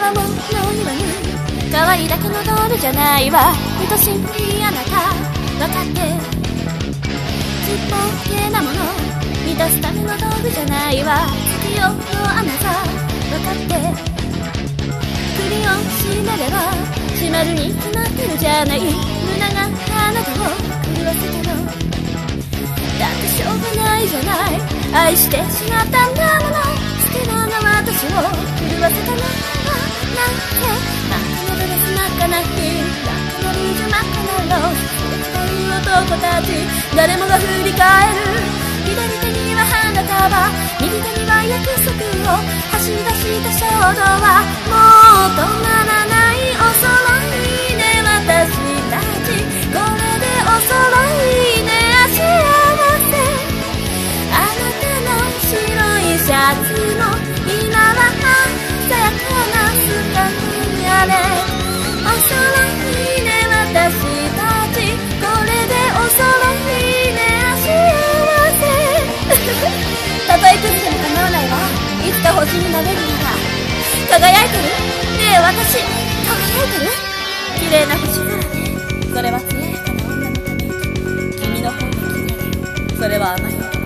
もの言わぬ可愛いだけのドールじゃないわ。愛しいあなた分かってちっぽけなもの満たすための道具じゃないわ。月夜のあなた分かって首を絞めれば閉まるに決まってるじゃない。胸があなたを狂わせたのだってしょうがないじゃない。愛してしまったんだもの。好きなの私を狂わせたのはなんて。真っ赤なドレス真っ赤な日真っ赤なルージュ真っ赤なロースすれ違う男たち誰もが振り返る。左手には花束右手には約束を走り出した衝動はもう止まらない。お揃いね私たちこれでお揃いね幸せ。あなたの白いシャツの今は鮮やかなスカーフにあれお揃いね私たちこれでお揃いね幸せ。たとえクズでも構わないわ。いつか星になれるなら。輝いてるねえ私輝いてる。綺麗な星ならねそれは艶やかな女のため。君の方が綺麗それはあまり